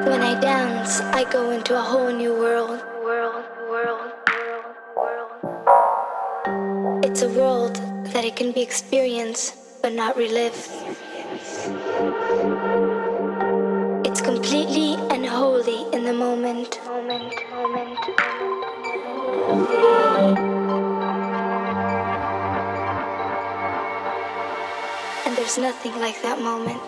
When I dance, I go into a whole new world. It's a world that it can be experienced but not relived. It's completely and wholly in the moment. And there's nothing like that moment.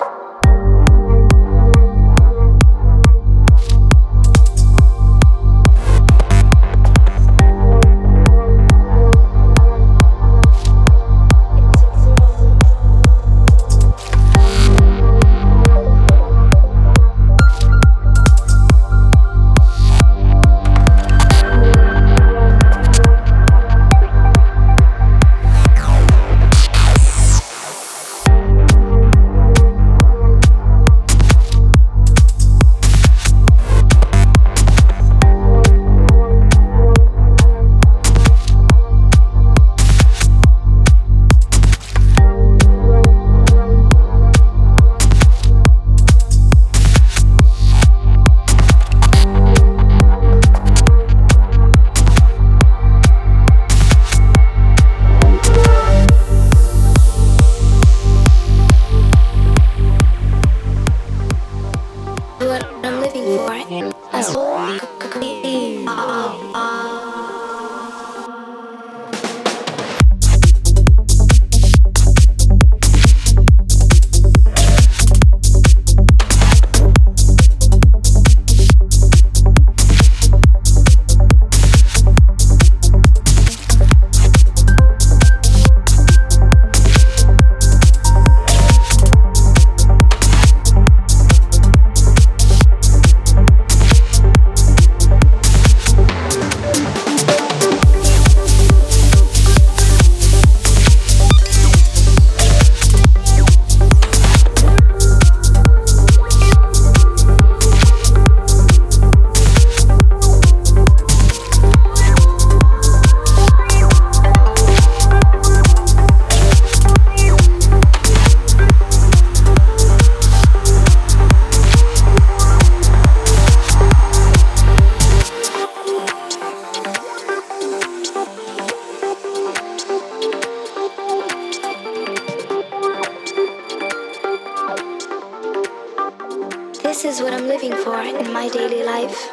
This is what I'm living for in my daily life.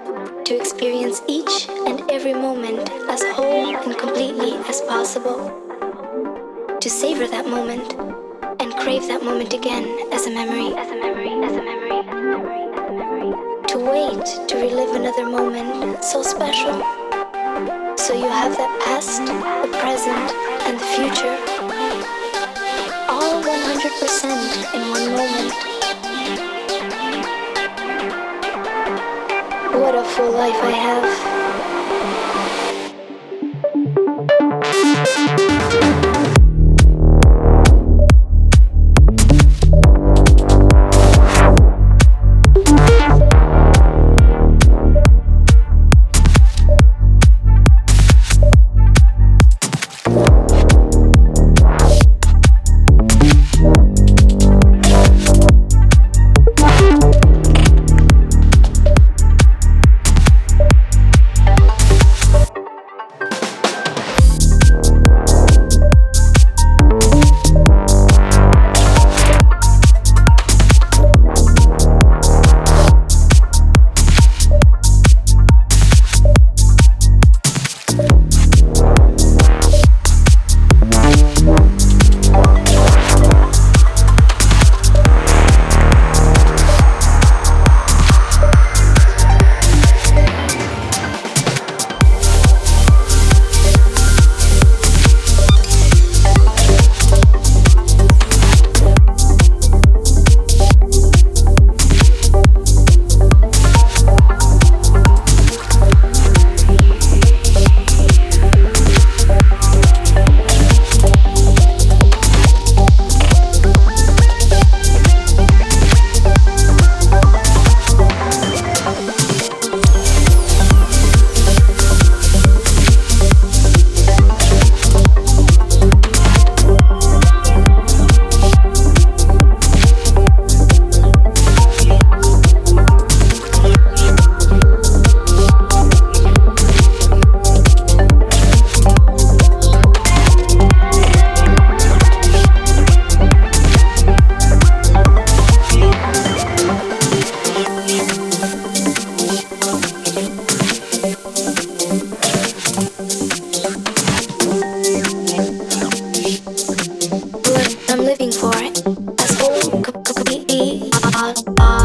To experience each and every moment as whole and completely as possible. To savor that moment and crave that moment again as a memory. To wait to relive another moment so special. So you have that past, the present, and the future. All 100% in one moment. What a full life I have. out, out.